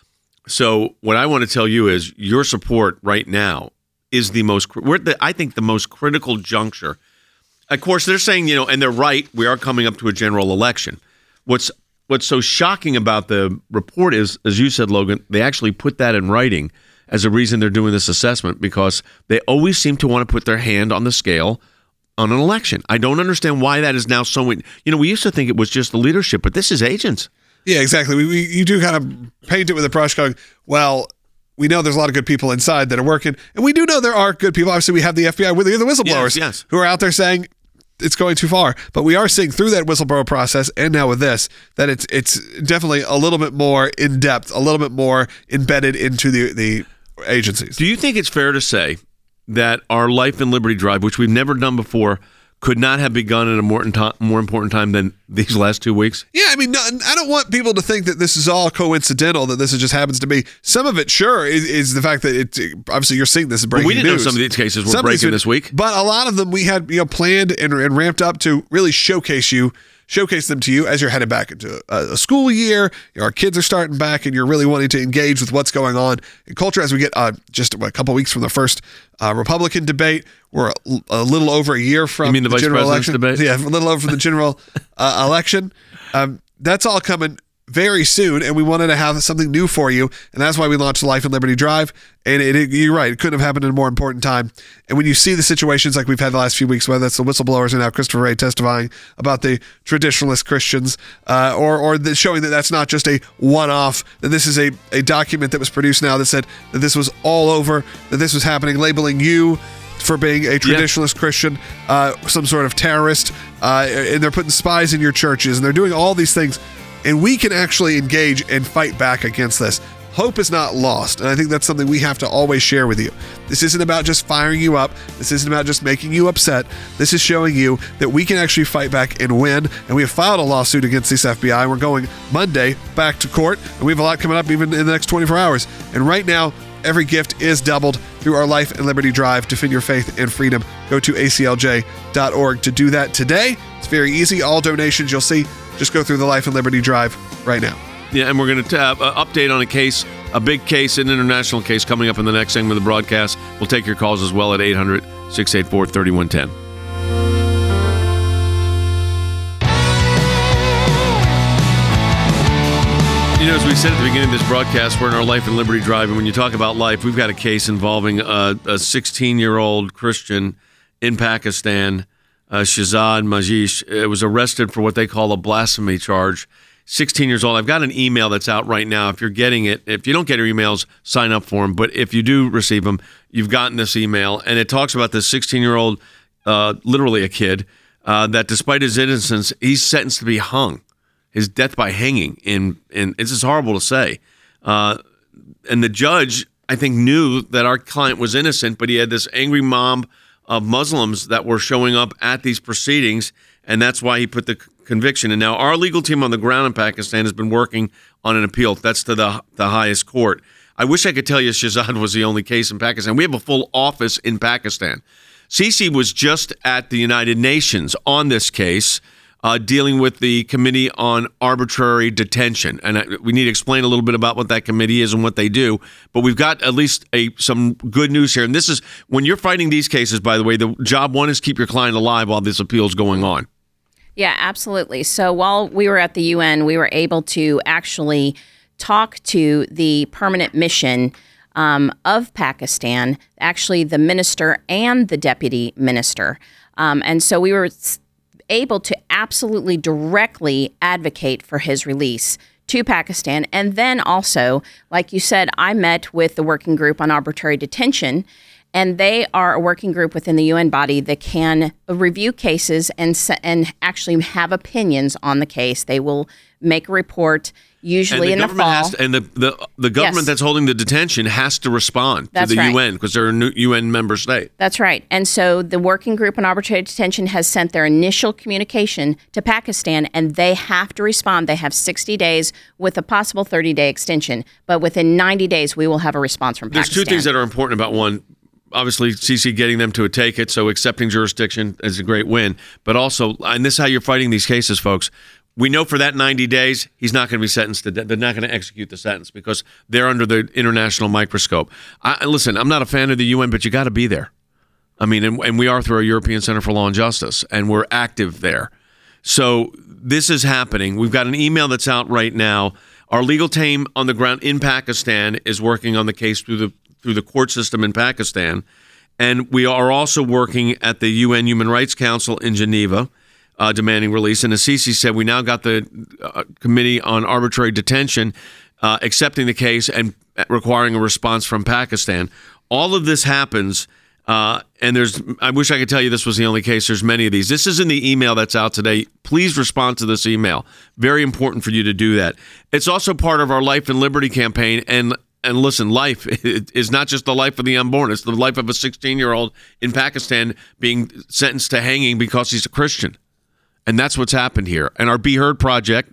S1: So, what I want to tell you is, your support right now is the most. We're the, I think the most critical juncture. Of course, they're saying, you know, and they're right. We are coming up to a general election. What's What's so shocking about the report is, as you said, Logan, they actually put that in writing as a reason they're doing this assessment, because they always seem to want to put their hand on the scale on an election. I don't understand why that is now so. You know, we used to think it was just the leadership, but this is agents.
S5: Yeah, exactly. We, we you do kind of paint it with a brush, going, well, we know there's a lot of good people inside that are working, and we do know there are good people. Obviously, we have the F B I with the whistleblowers
S1: yes, yes.
S5: who are out there saying it's going too far. But we are seeing through that whistleblower process, and now with this, that it's it's definitely a little bit more in depth, a little bit more embedded into the the agencies.
S1: Do you think it's fair to say that our Life and Liberty Drive, which we've never done before, could not have begun at a more, more important time than these last two weeks?
S5: Yeah, I mean, no, I don't want people to think that this is all coincidental, that this just happens to be. Some of it, sure, is, is the fact that it obviously you're seeing this as breaking
S1: well, we didn't
S5: news.
S1: know some of these cases were
S5: some
S1: breaking this week.
S5: But a lot of them we had you know planned and, and ramped up to really showcase you showcase them to you as you're headed back into a, a school year. Our kids are starting back, and you're really wanting to engage with what's going on in culture as we get uh, just a couple weeks from the first uh, Republican debate. We're a, a little over a year from
S1: you mean the,
S5: the
S1: vice
S5: general
S1: president's
S5: election.
S1: debate?
S5: Yeah, a little over from the general uh, election. Um, that's all coming very soon, and we wanted to have something new for you, and that's why we launched the Life and Liberty Drive. And it, it, you're right, it couldn't have happened at a more important time. And when you see the situations like we've had the last few weeks, whether that's the whistleblowers and now Christopher Wray testifying about the traditionalist Christians, uh, or or the, showing that that's not just a one-off, that this is a, a document that was produced now that said that this was all over, that this was happening, labeling you for being a traditionalist yeah. Christian, uh, some sort of terrorist, uh, and they're putting spies in your churches, and they're doing all these things. And we can actually engage and fight back against this. Hope is not lost. And I think that's something we have to always share with you. This isn't about just firing you up. This isn't about just making you upset. This is showing you that we can actually fight back and win. And we have filed a lawsuit against this F B I. We're going Monday back to court. And we have a lot coming up even in the next twenty-four hours. And right now, every gift is doubled through our Life and Liberty Drive. Defend your faith and freedom. Go to A C L J dot org to do that today. It's very easy. All donations you'll see. Just go through the Life and Liberty Drive right now.
S1: Yeah, and we're going to uh, update on a case, a big case, an international case coming up in the next segment of the broadcast. We'll take your calls as well at eight hundred, six eight four, three one one zero. You know, as we said at the beginning of this broadcast, we're in our Life and Liberty Drive, and when you talk about life, we've got a case involving a, a sixteen-year-old Christian in Pakistan, Uh, Shahzad Majish, uh, was arrested for what they call a blasphemy charge. sixteen years old. I've got an email that's out right now. If you're getting it, if you don't get our emails, sign up for them. But if you do receive them, you've gotten this email. And it talks about this sixteen-year-old, uh, literally a kid, uh, that despite his innocence, he's sentenced to be hung. His death by hanging. In, in, it's just horrible to say. Uh, and the judge, I think, knew that our client was innocent, but he had this angry mob of Muslims that were showing up at these proceedings, and that's why he put the conviction. And now our legal team on the ground in Pakistan has been working on an appeal. That's to the the highest court. I wish I could tell you Shahzad was the only case in Pakistan. We have a full office in Pakistan. Cece was just at the United Nations on this case, uh, dealing with the Committee on Arbitrary Detention. And I, we need to explain a little bit about what that committee is and what they do. But we've got at least a some good news here. And this is, when you're fighting these cases, by the way, the job one is keep your client alive while this appeal is going on.
S15: Yeah, absolutely. So while we were at the U N, we were able to actually talk to the permanent mission um, of Pakistan, actually the minister and the deputy minister. Um, and so we were able to absolutely directly advocate for his release to Pakistan. And then also, like you said, I met with the Working Group on Arbitrary Detention, and they are a working group within the U N body that can review cases and and actually have opinions on the case. They will make a report usually in the fall.
S1: Has to, and the, the, the government
S15: Yes.
S1: that's holding the detention has to respond
S15: That's
S1: to the
S15: right.
S1: U N because they're a new U N member state.
S15: That's right. And so the Working Group on Arbitrary Detention has sent their initial communication to Pakistan, and they have to respond. They have sixty days with a possible thirty-day extension. But within ninety days, we will have a response from
S1: There's
S15: Pakistan.
S1: two things that are important about one. Obviously, C C getting them to take it, so accepting jurisdiction is a great win. But also, and this is how you're fighting these cases, folks. We know for that ninety days, he's not going to be sentenced to death. They're not going to execute the sentence because they're under the international microscope. I, listen, I'm not a fan of the U N, but you got to be there. I mean, and, and we are through our European Center for Law and Justice, and we're active there. So this is happening. We've got an email that's out right now. Our legal team on the ground in Pakistan is working on the case through the through the court system in Pakistan. And we are also working at the U N Human Rights Council in Geneva, uh, demanding release. And as Cece said, we now got the uh, Committee on Arbitrary Detention uh, accepting the case and requiring a response from Pakistan. All of this happens, uh, and there's, I wish I could tell you this was the only case. There's many of these. This is in the email that's out today. Please respond to this email. Very important for you to do that. It's also part of our Life and Liberty campaign, and And listen, life is not just the life of the unborn. It's the life of a sixteen-year-old in Pakistan being sentenced to hanging because he's a Christian. And that's what's happened here. And our Be Heard Project,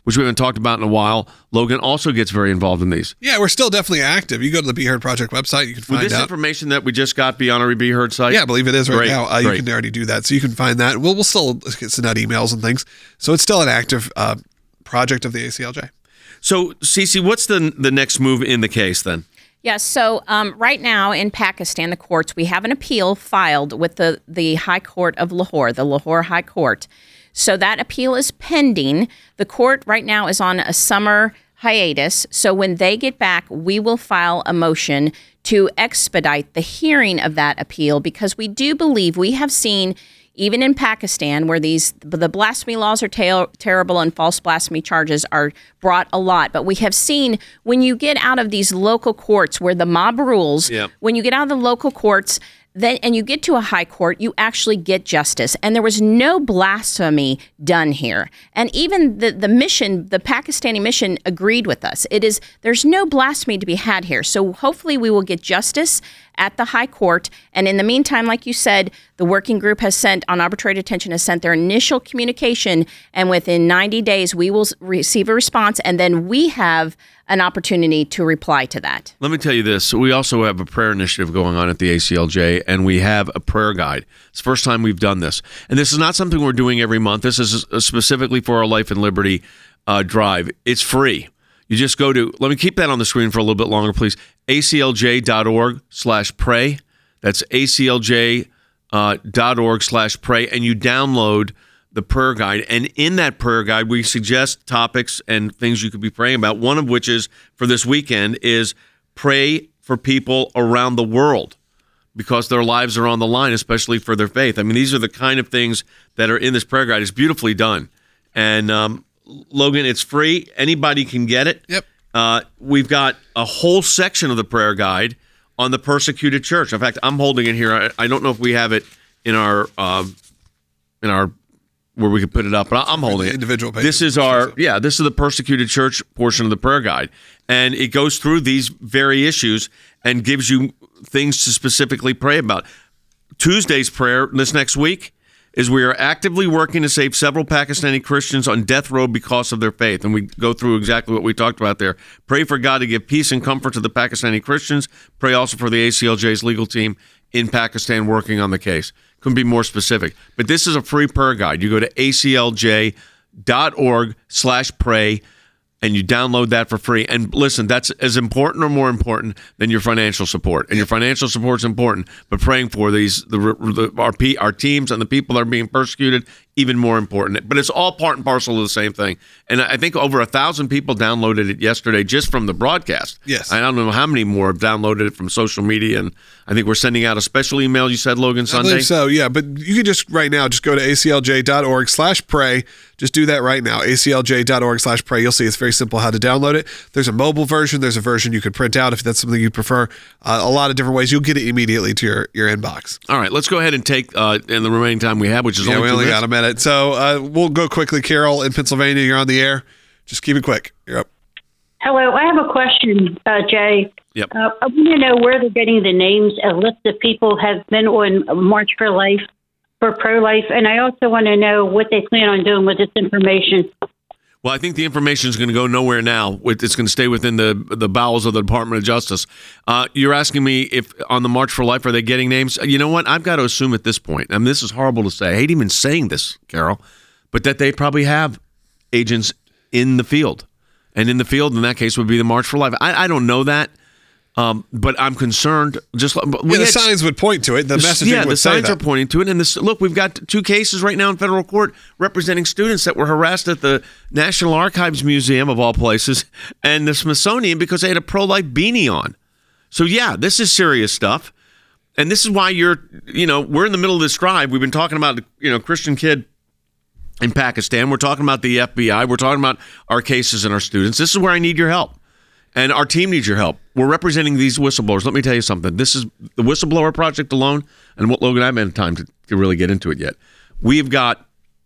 S1: which we haven't talked about in a while. Logan also gets very involved in these.
S5: Yeah, we're still definitely active. You go to the Be Heard Project website, you can find
S1: With this
S5: out.
S1: information that we just got be on our Be Heard site?
S5: Yeah, I believe it is right
S1: Great,
S5: now. Uh, you
S1: great.
S5: can already do that. So you can find that. We'll, we'll still send out emails and things. So it's still an active uh, project of the A C L J.
S1: So, Cece, what's the the next move in the case then?
S15: Yes. So um, right now in Pakistan, the courts, we have an appeal filed with the, the High Court of Lahore, the Lahore High Court. So that appeal is pending. The court right now is on a summer hiatus. So when they get back, we will file a motion to expedite the hearing of that appeal, because we do believe we have seen, even in Pakistan, where these the blasphemy laws are ter- terrible and false blasphemy charges are brought a lot. But we have seen when you get out of these local courts where the mob rules,
S1: Yep.
S15: when you get out of the local courts, then and you get to a high court, you actually get justice. And there was no blasphemy done here. And even the, the mission, the Pakistani mission agreed with us. It is there's no blasphemy to be had here. So hopefully we will get justice at the high court. And in the meantime, like you said, the working group has sent, on arbitrary detention, has sent their initial communication. And within ninety days, we will receive a response. And then we have an opportunity to reply to that.
S1: Let me tell you this. We also have a prayer initiative going on at the A C L J, and we have a prayer guide. It's the first time we've done this. And this is not something we're doing every month. This is specifically for our Life and Liberty uh, drive. It's free. You just go to, let me keep that on the screen for a little bit longer, please, A C L J dot org slash pray. That's A C L J dot org slash pray, and you download the prayer guide. And in that prayer guide, we suggest topics and things you could be praying about. One of which is, for this weekend, is pray for people around the world because their lives are on the line, especially for their faith. I mean, these are the kind of things that are in this prayer guide. It's beautifully done. And um, Logan, it's free. Anybody can get it.
S5: Yep.
S1: Uh, we've got a whole section of the prayer guide on the persecuted church. In fact, I'm holding it here. I, I don't know if we have it in our um, in our where we could put it up, but I'm holding it.
S5: Individual pages.
S1: This is our yeah. This is the persecuted church portion of the prayer guide, and it goes through these very issues and gives you things to specifically pray about. Tuesday's prayer this next week is we are actively working to save several Pakistani Christians on death row because of their faith. And we go through exactly what we talked about there. Pray for God to give peace and comfort to the Pakistani Christians. Pray also for the A C L J's legal team in Pakistan working on the case. Couldn't be more specific. But this is a free prayer guide. You go to A C L J dot org slash pray and you download that for free. And listen, that's as important or more important than your financial support. And your financial support is important, but praying for these the, the our our teams and the people that are being persecuted, even more important. But it's all part and parcel of the same thing. And I think over a thousand people downloaded it yesterday just from the broadcast.
S5: Yes.
S1: I don't know how many more have downloaded it from social media. And I think we're sending out a special email, you said, Logan, Sunday?
S5: I believe so, yeah. But you can just right now just go to A C L J dot org slash pray. Just do that right now, A C L J dot org slash pray. You'll see it's very simple how to download it. There's a mobile version. There's a version you could print out if that's something you prefer. Uh, a lot of different ways. You'll get it immediately to your, your inbox.
S1: All right, let's go ahead and take uh, in the remaining time we have, which is
S5: Yeah,
S1: only
S5: we
S1: two
S5: only
S1: minutes.
S5: got a minute. So uh, we'll go quickly. Carol in Pennsylvania, you're on the air. Just keep it quick. You're up.
S16: Hello, I have a question, uh, Jay.
S1: Yep.
S16: Uh, I want to know where they're getting the names. A list of people have been on March for Life, for pro-life, and I also want to know what they plan on doing with this information.
S1: Well, I think the information is going to go nowhere now. It's going to stay within the the bowels of the Department of Justice. Uh, you're asking me if on the March for Life, are they getting names? You know what? I've got to assume at this point, and this is horrible to say, I hate even saying this, Carol, but that they probably have agents in the field. And in the field, in that case, would be the March for Life. I, I don't know that, um, but I'm concerned. Just we
S5: Yeah, the
S1: had-
S5: signs would point to it. The messaging
S1: yeah,
S5: would
S1: the
S5: say
S1: signs
S5: that.
S1: are pointing to it. And this, look, we've got two cases right now in federal court representing students that were harassed at the National Archives Museum, of all places, and the Smithsonian because they had a pro-life beanie on. So, yeah, this is serious stuff. And this is why you're, you know, we're in the middle of this drive. We've been talking about, you know, Christian kid in Pakistan. We're talking about the F B I. We're talking about our cases and our students. This is where I need your help. And our team needs your help. We're representing these whistleblowers. Let me tell you something. This is the Whistleblower Project alone, and what Logan, I haven't had time to, to really get into it yet. We've got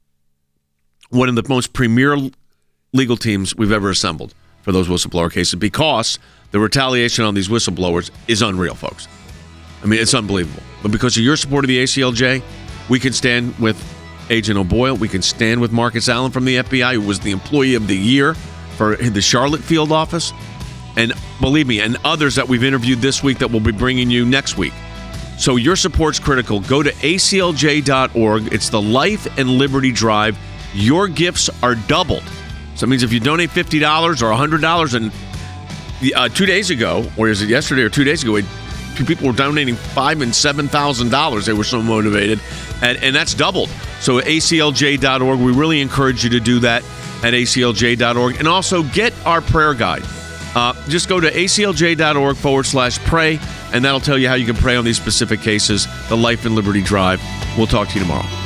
S1: one of the most premier legal teams we've ever assembled for those whistleblower cases because the retaliation on these whistleblowers is unreal, folks. I mean, it's unbelievable. But because of your support of the A C L J, we can stand with Agent O'Boyle. We can stand with Marcus Allen from the F B I, who was the Employee of the Year for the Charlotte field office. And believe me, and others that we've interviewed this week that we'll be bringing you next week. So your support's critical. Go to A C L J dot org. It's the Life and Liberty Drive. Your gifts are doubled. So that means if you donate fifty dollars or one hundred dollars, and uh, two days ago, or is it yesterday or two days ago, people were donating five and seven thousand dollars. They were so motivated, and and that's doubled. So A C L J dot org. We really encourage you to do that at A C L J dot org, and also get our prayer guide. Uh, just go to A C L J dot org forward slash pray, and that'll tell you how you can pray on these specific cases. The Life and Liberty Drive. We'll talk to you tomorrow.